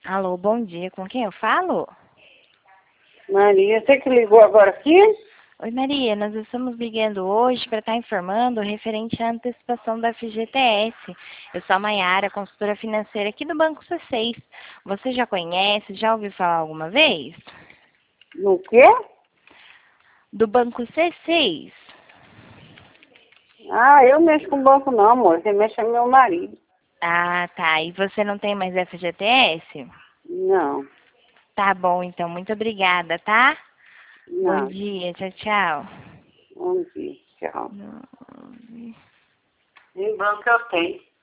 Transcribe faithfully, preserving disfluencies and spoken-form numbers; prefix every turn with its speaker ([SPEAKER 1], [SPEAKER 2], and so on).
[SPEAKER 1] Alô, bom dia. Com quem eu falo?
[SPEAKER 2] Maria, você que ligou agora aqui?
[SPEAKER 1] Oi, Maria. Nós estamos ligando hoje para estar informando referente à antecipação da F G T S. Eu sou a Maiara, consultora financeira aqui do Banco C seis. Você já conhece? Já ouviu falar alguma vez?
[SPEAKER 2] No quê?
[SPEAKER 1] Do Banco C seis.
[SPEAKER 2] Ah, eu mexo com banco não, amor. Você mexe é meu marido.
[SPEAKER 1] Ah, tá. E você não tem mais F G T S?
[SPEAKER 2] Não,
[SPEAKER 1] Tá bom, então. Muito obrigada, tá? Bom
[SPEAKER 2] não.
[SPEAKER 1] dia. Tchau, tchau.
[SPEAKER 2] Bom dia, tchau.
[SPEAKER 1] Não.
[SPEAKER 2] Nem banco eu tenho.